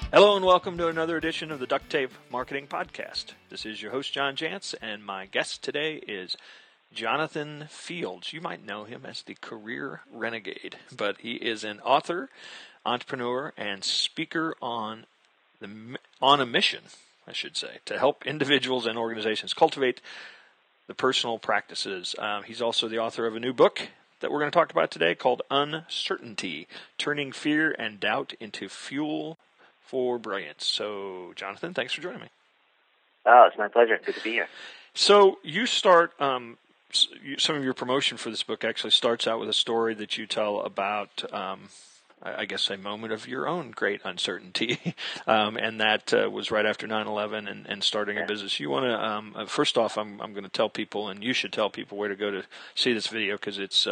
Hello and welcome to another edition of the Duct Tape Marketing Podcast. This is your host, John Jantsch, and my guest today is Jonathan Fields. You might know him as the Career Renegade, but he is an author, entrepreneur, and speaker on a mission, I should say, to help individuals and organizations cultivate the personal practices. He's also the author of a new book that we're going to talk about today called Uncertainty, Turning Fear and Doubt into Fuel for Brilliance. So, Jonathan, thanks for joining me. Oh, it's my pleasure. Good to be here. So you start, some of your promotion for this book actually starts out with a story that you tell about, I guess, a moment of your own great uncertainty, and that was right after 9/11 and starting a business. You want to, first off, I'm going to tell people, and you should tell people where to go to see this video, because it's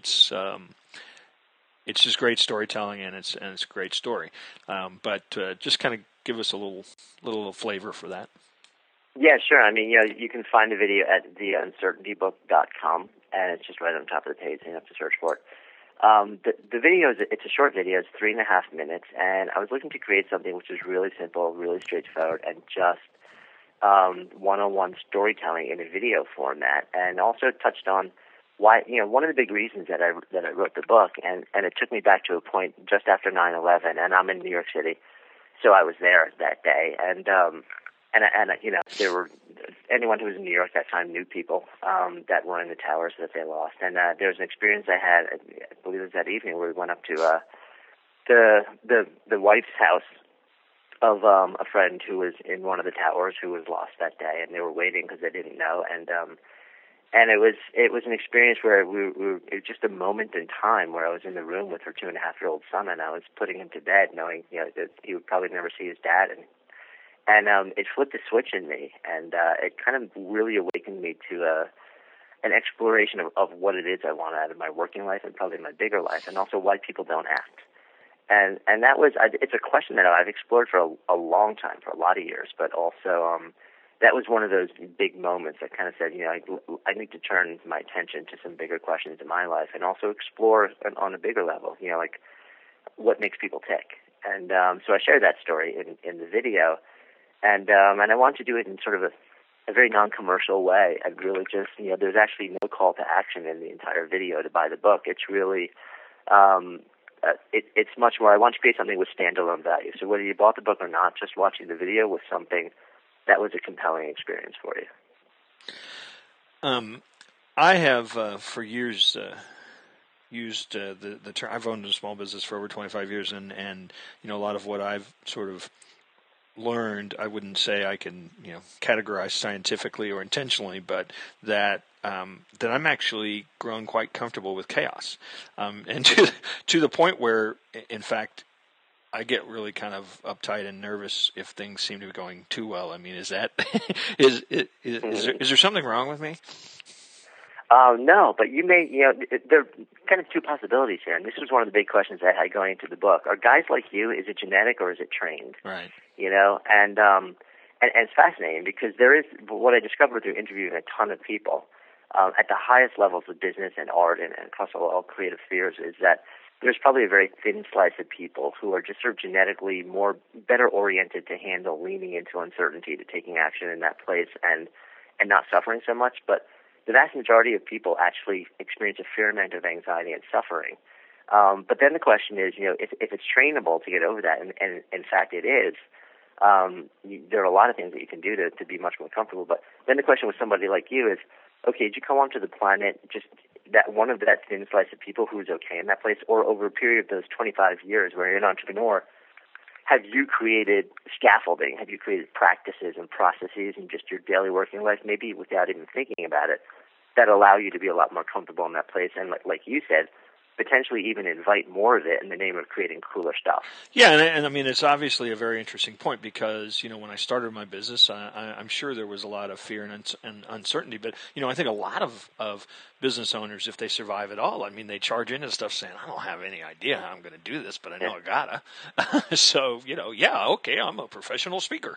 just great storytelling, and it's a great story. But just kind of give us a little flavor for that. Yeah, sure. I mean, you can find the video at theuncertaintybook.com, and it's just right on top of the page. You don't have to search for it. The video it's a short video. It's 3.5 minutes, and I was looking to create something which is really simple, really straightforward, and just one-on-one storytelling in a video format, and also touched on why, one of the big reasons that I wrote the book, and it took me back to a point just after 9/11, and I'm in New York City, so I was there that day, and there were, anyone who was in New York that time knew people that were in the towers that they lost, and there was an experience I had, I believe it was that evening, where we went up to the wife's house of a friend who was in one of the towers who was lost that day, and they were waiting because they didn't know, and it was an experience where it was just a moment in time where I was in the room with her 2.5-year-old son, and I was putting him to bed, knowing that he would probably never see his dad, and it flipped a switch in me, and it kind of really awakened me to an exploration of what it is I want out of my working life and probably my bigger life, and also why people don't act. And that was it's a question that I've explored for a long time, for a lot of years, but also that was one of those big moments that kind of said, I need to turn my attention to some bigger questions in my life, and also explore on a bigger level, like what makes people tick. And so I shared that story in the video, and I wanted to do it in sort of a very non-commercial way, and really just, there's actually no call to action in the entire video to buy the book. It's really, it's much more, I want to create something with standalone value. So whether you bought the book or not, just watching the video was something that was a compelling experience for you. I have for years used the term. I've owned a small business for over 25 years, and a lot of what I've sort of learned, I wouldn't say I can categorize scientifically or intentionally, but that I'm actually grown quite comfortable with chaos, and to the point where, in fact, I get really kind of uptight and nervous if things seem to be going too well. I mean, is that is there something wrong with me? No, but you may, there are kind of two possibilities here, and this was one of the big questions I had going into the book. Are guys like you, is it genetic or is it trained? Right. And it's fascinating, because there is, what I discovered through interviewing a ton of people at the highest levels of business and art and across all creative spheres, is that there's probably a very thin slice of people who are just sort of genetically better oriented to handle leaning into uncertainty, to taking action in that place and not suffering so much. But the vast majority of people actually experience a fair amount of anxiety and suffering. But then the question is, if it's trainable to get over that, and in fact it is, there are a lot of things that you can do to be much more comfortable. But then the question with somebody like you is, okay, did you come onto the planet just that one of that thin slice of people who's okay in that place, or over a period of those 25 years where you're an entrepreneur, have you created scaffolding? Have you created practices and processes in just your daily working life, maybe without even thinking about it, that allow you to be a lot more comfortable in that place? And like you said, potentially even invite more of it in the name of creating cooler stuff. Yeah, and I mean, it's obviously a very interesting point, because, when I started my business, I'm sure there was a lot of fear and uncertainty, but, I think a lot of business owners, if they survive at all, I mean, they charge into stuff saying, I don't have any idea how I'm going to do this, but I know I gotta. So, yeah, okay, I'm a professional speaker.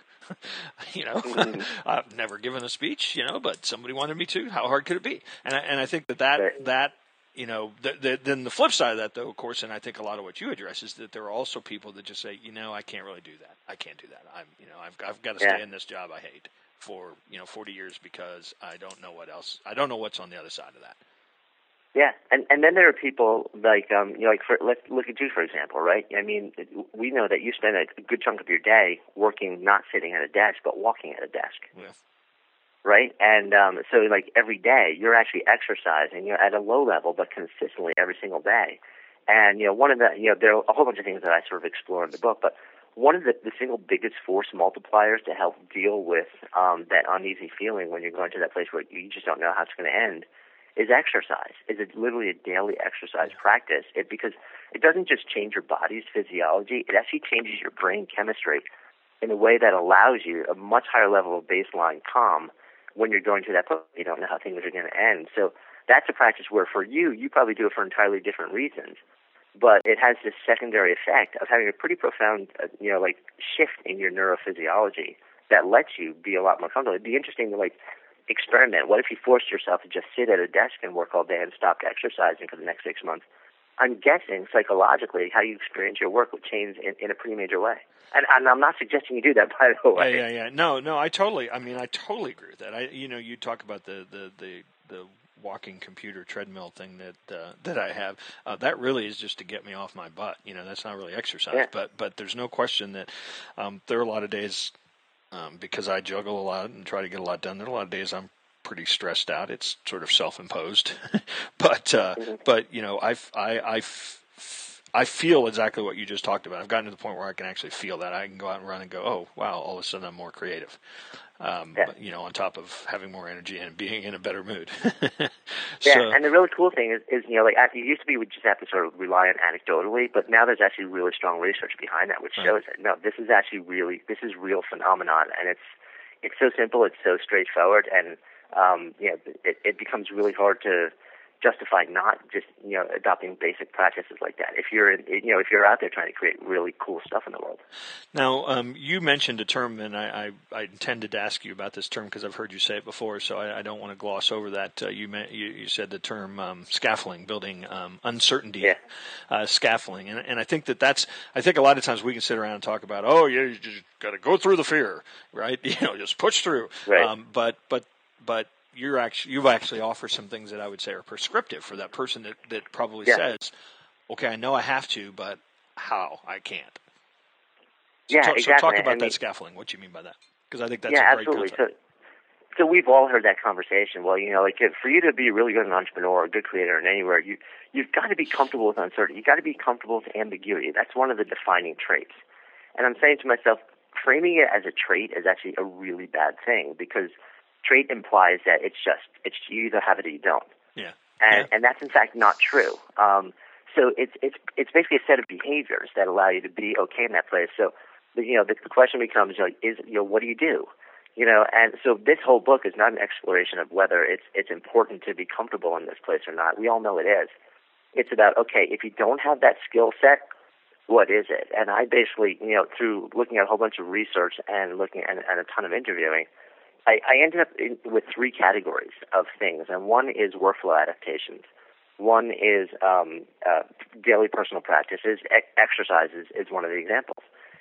I've never given a speech, but somebody wanted me to. How hard could it be? And I think that then the flip side of that, though, of course, and I think a lot of what you address is that there are also people that just say, I can't really do that. I can't do that. I've got to stay in this job I hate for 40 years because I don't know what else. I don't know what's on the other side of that. Yeah, and then there are people like let's look at you, for example, right? I mean, we know that you spend a good chunk of your day working, not sitting at a desk, but walking at a desk. Yeah. Right? And so like every day you're actually exercising, at a low level but consistently every single day. And one of the there are a whole bunch of things that I sort of explore in the book, but one of the single biggest force multipliers to help deal with that uneasy feeling when you're going to that place where you just don't know how it's going to end is exercise. Is it literally a daily exercise practice? Because it doesn't just change your body's physiology, it actually changes your brain chemistry in a way that allows you a much higher level of baseline calm when you're going to that place. You don't know how things are going to end. So that's a practice where for you probably do it for entirely different reasons. But it has this secondary effect of having a pretty profound, shift in your neurophysiology that lets you be a lot more comfortable. It'd be interesting to, experiment. What if you forced yourself to just sit at a desk and work all day and stopped exercising for the next 6 months? I'm guessing psychologically how you experience your work would change in a pretty major way. And I'm not suggesting you do that, by the way. Yeah. No, I totally agree with that. You talk about the walking computer treadmill thing that I have. That really is just to get me off my butt. That's not really exercise. Yeah. But there's no question that there are a lot of days because I juggle a lot and try to get a lot done. There are a lot of days I'm pretty stressed out. It's sort of self-imposed, but I feel exactly what you just talked about. I've gotten to the point where I can actually feel that. I can go out and run and go, oh wow, all of a sudden I'm more creative. On top of having more energy and being in a better mood. And the really cool thing is it used to be we just have to sort of rely on anecdotally, but now there's actually really strong research behind that, which shows that no, this is real phenomenon, and it's so simple, it's so straightforward, and it becomes really hard to justify not just adopting basic practices like that if you're out there trying to create really cool stuff in the world. Now, you mentioned a term, and I intended to ask you about this term because I've heard you say it before, so I don't want to gloss over that. You said the term scaffolding, building uncertainty, scaffolding, and I think that's a lot of times we can sit around and talk about, you just got to go through the fear, right? Just push through, right? But you've actually offered some things that I would say are prescriptive for that person that probably says, okay, I know I have to, but how? I can't. Exactly. So talk about that scaffolding. What do you mean by that? Because I think that's a great absolutely. concept. So we've all heard that conversation. Well, for you to be really good an entrepreneur or a good creator in anywhere, you've got to be comfortable with uncertainty. You've got to be comfortable with ambiguity. That's one of the defining traits. And I'm saying to myself, framing it as a trait is actually a really bad thing because trait implies that it's you either have it or you don't. Yeah. And that's in fact not true. So it's basically a set of behaviors that allow you to be okay in that place. So the question becomes what do you do? And so this whole book is not an exploration of whether it's important to be comfortable in this place or not. We all know it is. It's about, okay, if you don't have that skill set, what is it? And I basically, through looking at a whole bunch of research and looking at a ton of interviewing, I ended up with three categories of things, and one is workflow adaptations. One is daily personal practices. Exercises is one of the examples.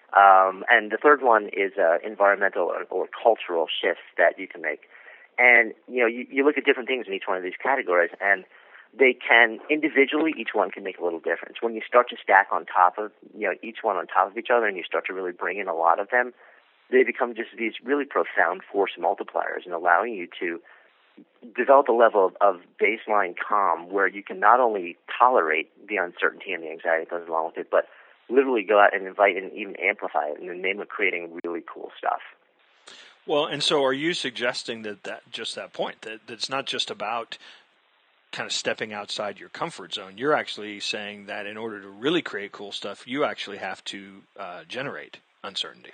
And the third one is environmental or cultural shifts that you can make. And, you look at different things in each one of these categories, and they can individually, each one can make a little difference. When you start to stack on top of, each one on top of each other, and you start to really bring in a lot of them, they become just these really profound force multipliers and allowing you to develop a level of baseline calm where you can not only tolerate the uncertainty and the anxiety that goes along with it, but literally go out and invite and even amplify it in the name of creating really cool stuff. Well, and so are you suggesting that just that point, that it's not just about kind of stepping outside your comfort zone? You're actually saying that in order to really create cool stuff, you actually have to generate uncertainty.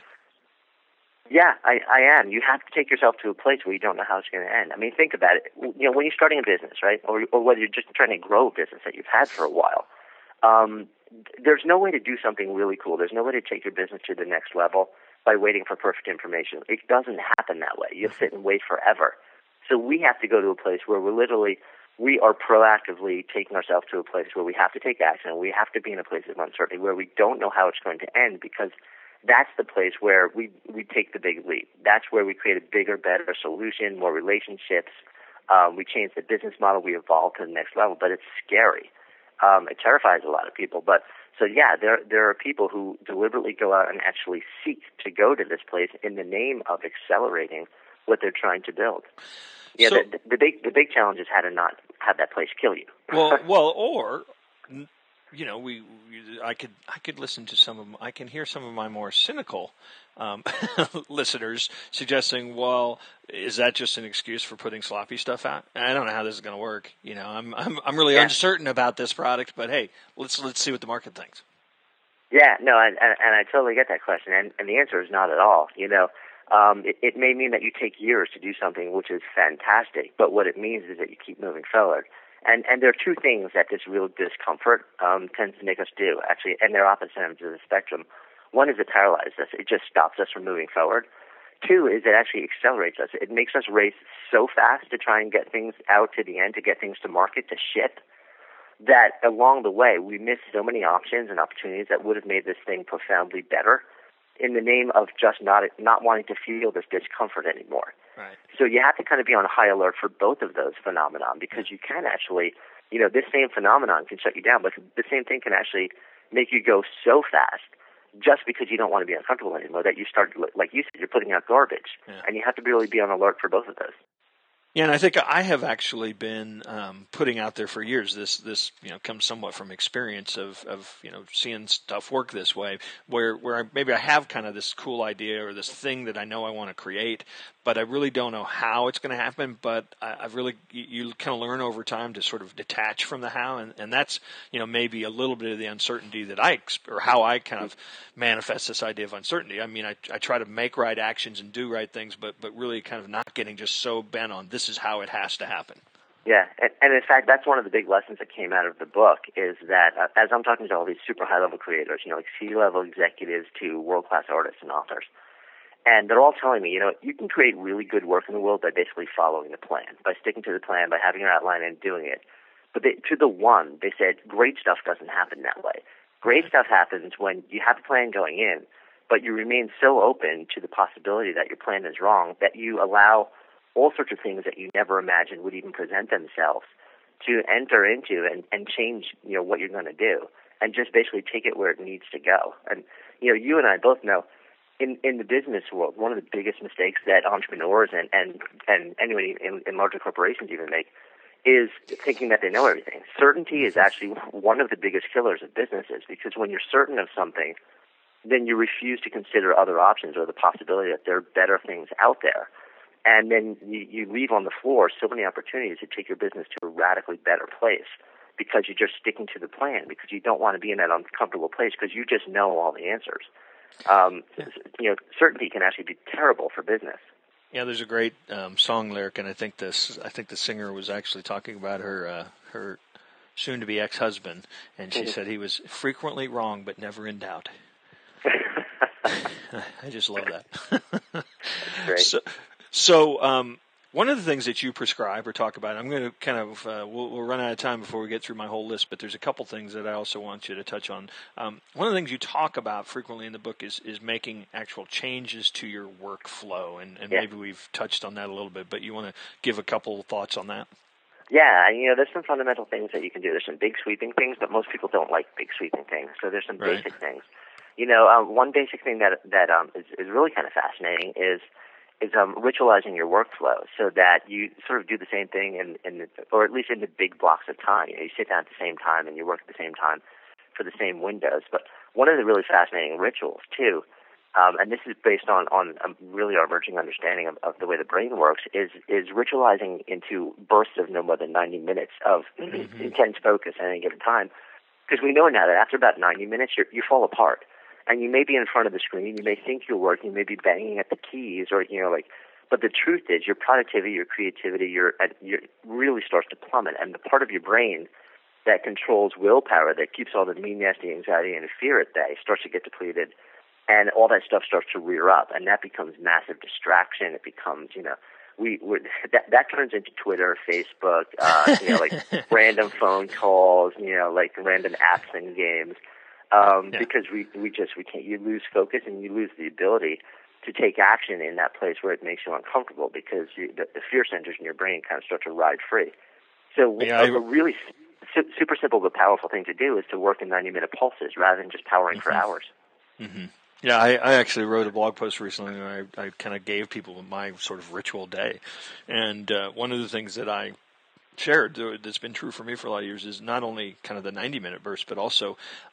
Yeah, I am. You have to take yourself to a place where you don't know how it's going to end. I mean, think about it. When you're starting a business, right, or whether you're just trying to grow a business that you've had for a while, there's no way to do something really cool. There's no way to take your business to the next level by waiting for perfect information. It doesn't happen that way. You'll sit and wait forever. So we have to go to a place where we're literally we are proactively taking ourselves to a place where we have to take action, and we have to be in a place of uncertainty where we don't know how it's going to end, because that's the place where we take the big leap. That's where we create a bigger, better solution, more relationships. We change the business model. We evolve to the next level, but it's scary. It terrifies a lot of people. But so yeah, there are people who deliberately go out and actually seek to go to this place in the name of accelerating what they're trying to build. Yeah, so, the big challenge is how to not have that place kill you. or you know, I could listen to I can hear some of my more cynical listeners suggesting, well, is that just an excuse for putting sloppy stuff out? I don't know how this is going to work. You know, I'm really uncertain about this product, but hey, let's see what the market thinks. Yeah, no, and I totally get that question, and the answer is not at all. You know, it may mean that you take years to do something, which is fantastic, but what it means is that you keep moving forward. And there are two things that this real discomfort tends to make us do, actually, and they're opposite ends of the spectrum. One is it paralyzes us. It just stops us from moving forward. Two is it actually accelerates us. It makes us race so fast to try and get things out to the end, to get things to market, to ship, that along the way we miss so many options and opportunities that would have made this thing profoundly better in the name of just not wanting to feel this discomfort anymore. Right. So you have to kind of be on high alert for both of those phenomenon, because you can actually, you know, this same phenomenon can shut you down, but the same thing can actually make you go so fast just because you don't want to be uncomfortable anymore that you start, like you said, you're putting out garbage. Yeah. And you have to really be on alert for both of those. Yeah, and I think I have actually been putting out there for years. This you know comes somewhat from experience of you know seeing stuff work this way, where maybe I have kind of this cool idea or this thing that I know I want to create, but I really don't know how it's going to happen. But I've really you kind of learn over time to sort of detach from the how, and that's you know maybe a little bit of the uncertainty that or how I kind of manifest this idea of uncertainty. I mean, I try to make right actions and do right things, but really kind of not getting just so bent on this is how it has to happen. Yeah, and in fact, that's one of the big lessons that came out of the book is that as I'm talking to all these super high-level creators, you know, like C-level executives to world-class artists and authors, and they're all telling me, you know, you can create really good work in the world by basically following the plan, by sticking to the plan, by having your outline and doing it. But to the one, they said, great stuff doesn't happen that way. Great stuff happens when you have a plan going in, but you remain so open to the possibility that your plan is wrong that you allow all sorts of things that you never imagined would even present themselves to enter into and change, you know, what you're going to do, and just basically take it where it needs to go. And, you know, you and I both know in the business world, one of the biggest mistakes that entrepreneurs and anybody in larger corporations even make is thinking that they know everything. Certainty is actually one of the biggest killers of businesses, because when you're certain of something, then you refuse to consider other options or the possibility that there are better things out there. And then you leave on the floor so many opportunities to take your business to a radically better place because you're just sticking to the plan, because you don't want to be in that uncomfortable place because you just know all the answers. You know, certainty can actually be terrible for business. Yeah, there's a great song lyric, and I think the singer was actually talking about her soon-to-be ex-husband, and she said he was frequently wrong but never in doubt. I just love that. That's great. So one of the things that you prescribe or talk about, I'm going to kind of, we'll run out of time before we get through my whole list, but there's a couple things that I also want you to touch on. One of the things you talk about frequently in the book is making actual changes to your workflow, and maybe we've touched on that a little bit, but you want to give a couple thoughts on that? Yeah, and, you know, there's some fundamental things that you can do. There's some big sweeping things, but most people don't like big sweeping things, so there's some basic things. You know, one basic thing that is really kind of fascinating is ritualizing your workflow so that you sort of do the same thing or at least in the big blocks of time. You know, you sit down at the same time and you work at the same time for the same windows. But one of the really fascinating rituals too, and this is based on really our emerging understanding of the way the brain works, is ritualizing into bursts of no more than 90 minutes of intense focus at any given time. Because we know now that after about 90 minutes, you fall apart. And you may be in front of the screen, you may think you're working, you may be banging at the keys, or, you know, like, but the truth is your productivity, your creativity, your really starts to plummet. And the part of your brain that controls willpower, that keeps all the mean, nasty anxiety and fear at bay, starts to get depleted. And all that stuff starts to rear up, and that becomes massive distraction. It becomes, you know, that turns into Twitter, Facebook, like random phone calls, like random apps and games, because we can't. You lose focus and you lose the ability to take action in that place where it makes you uncomfortable, because the fear centers in your brain kind of start to ride free. So a really super simple but powerful thing to do is to work in 90-minute pulses rather than just powering for hours. Mm-hmm. Yeah, I actually wrote a blog post recently where I kind of gave people my sort of ritual day. And one of the things that I shared that's been true for me for a lot of years is not only kind of the 90-minute burst, but also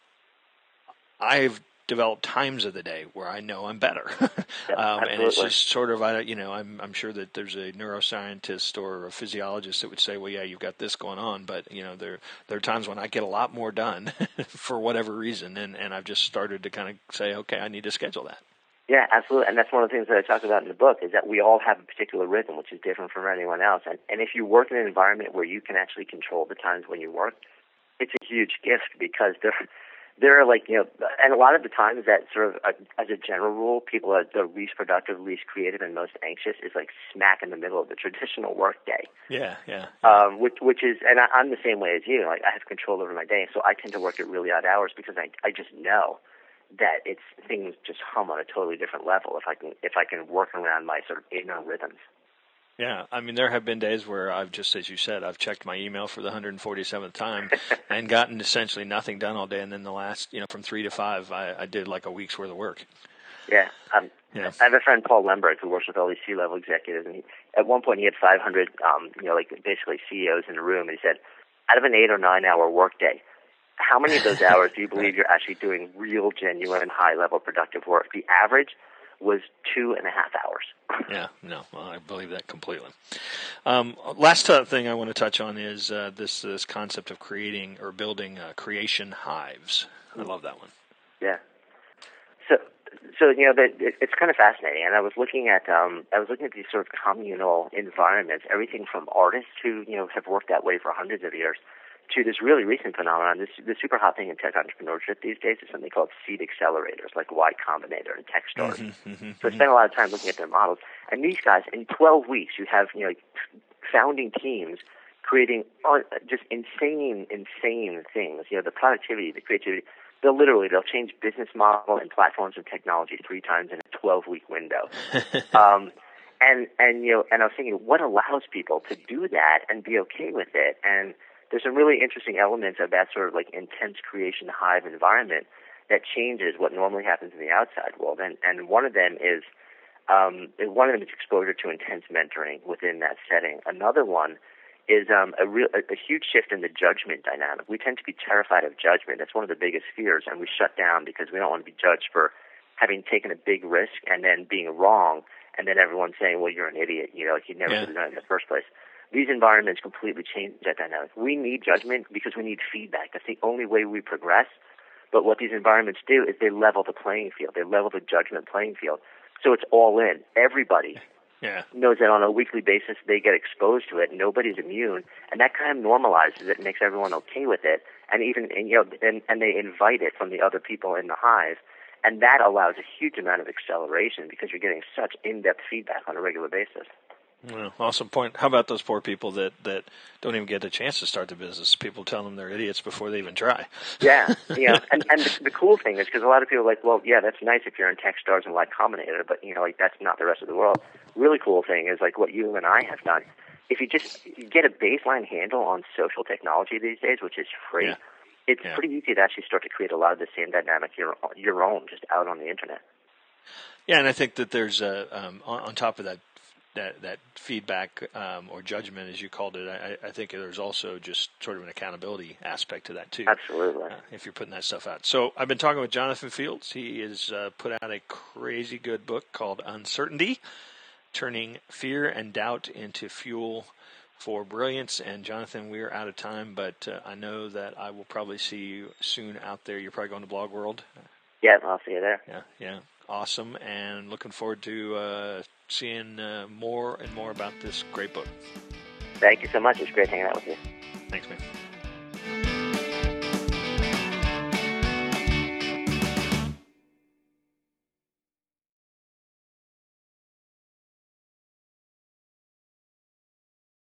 I've developed times of the day where I know I'm better. And it's just sort of, I'm sure that there's a neuroscientist or a physiologist that would say, well, yeah, you've got this going on, but there are times when I get a lot more done for whatever reason, and I've just started to kind of say, okay, I need to schedule that. Yeah, absolutely. And that's one of the things that I talk about in the book, is that we all have a particular rhythm, which is different from anyone else. And if you work in an environment where you can actually control the times when you work, it's a huge gift, because there are and a lot of the times that sort of, as a general rule, people are the least productive, least creative, and most anxious is like smack in the middle of the traditional work day. Yeah. Which is, and I'm the same way as you. Like, I have control over my day, so I tend to work at really odd hours because I just know that things just hum on a totally different level if I can work around my sort of inner rhythms. Yeah, I mean, there have been days where I've just, as you said, I've checked my email for the 147th time and gotten essentially nothing done all day. And then the last, from 3 to 5, I did like a week's worth of work. Yeah. I have a friend, Paul Lemberg, who works with all these C-level executives. And at one point he had 500, basically CEOs in a room. And he said, out of an 8 or 9 hour workday, how many of those hours do you believe you're actually doing real, genuine, high-level productive work? The average was 2.5 hours. Yeah, no, well, I believe that completely. Last thing I want to touch on is this concept of creating or building creation hives. I love that one. Yeah. So it's kind of fascinating. And I was looking at these sort of communal environments, everything from artists who have worked that way for hundreds of years, to this really recent phenomenon. The super hot thing in tech entrepreneurship these days is something called seed accelerators, like Y Combinator and Techstars. So I spent a lot of time looking at their models. And these guys, in 12 weeks, you have founding teams creating just insane things. The productivity, the creativity. They'll change business model and platforms and technology 3 times in a 12-week window. And I was thinking, what allows people to do that and be okay with it? And there's some really interesting elements of that sort of like intense creation hive environment that changes what normally happens in the outside world. And one of them is exposure to intense mentoring within that setting. Another one is a huge shift in the judgment dynamic. We tend to be terrified of judgment. That's one of the biggest fears, and we shut down because we don't want to be judged for having taken a big risk and then being wrong, and then everyone saying, well, you're an idiot, you never should have done it in the first place. These environments completely change that dynamic. We need judgment because we need feedback. That's the only way we progress. But what these environments do is they level the playing field. They level the judgment playing field. So it's all in. Everybody knows that on a weekly basis they get exposed to it. Nobody's immune. And that kind of normalizes it and makes everyone okay with it. And they invite it from the other people in the hive. And that allows a huge amount of acceleration because you're getting such in-depth feedback on a regular basis. Well, awesome point. How about those poor people that don't even get a chance to start the business? People tell them they're idiots before they even try. Yeah. And the cool thing is, because a lot of people are like, well, yeah, that's nice if you're in Techstars and Y Combinator, but that's not the rest of the world. Really cool thing is like what you and I have done. If you just get a baseline handle on social technology these days, which is free, it's pretty easy to actually start to create a lot of the same dynamic your own, just out on the internet. Yeah, and I think that there's on top of that feedback or judgment, as you called it, I think there's also just sort of an accountability aspect to that too. Absolutely. If you're putting that stuff out. So I've been talking with Jonathan Fields. He has put out a crazy good book called Uncertainty, Turning Fear and Doubt into Fuel for Brilliance. And Jonathan, we're out of time, but I know that I will probably see you soon out there. You're probably going to Blog World. Yeah, I'll see you there. Yeah. Awesome. And looking forward to seeing more and more about this great book. Thank you so much. It's great hanging out with you. Thanks, man.